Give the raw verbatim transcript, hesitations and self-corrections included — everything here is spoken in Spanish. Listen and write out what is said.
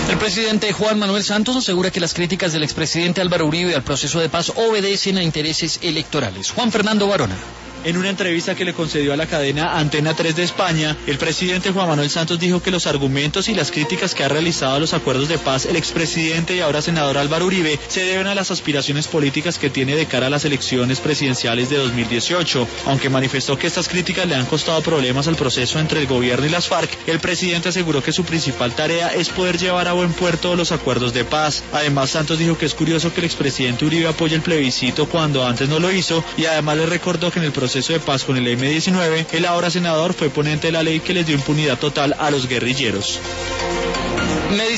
El presidente Juan Manuel Santos asegura que las críticas del expresidente Álvaro Uribe al proceso de paz obedecen a intereses electorales. Juan Fernando Barona. En una entrevista que le concedió a la cadena Antena tres de España, el presidente Juan Manuel Santos dijo que los argumentos y las críticas que ha realizado a los acuerdos de paz el expresidente y ahora senador Álvaro Uribe se deben a las aspiraciones políticas que tiene de cara a las elecciones presidenciales de dos mil dieciocho. Aunque manifestó que estas críticas le han costado problemas al proceso entre el gobierno y las FARC, el presidente aseguró que su principal tarea es poder llevar a buen puerto los acuerdos de paz. Además, Santos dijo que es curioso que el expresidente Uribe apoye el plebiscito cuando antes no lo hizo, y además le recordó que en el proceso de paz con el eme diecinueve, el ahora senador fue ponente de la ley que les dio impunidad total a los guerrilleros.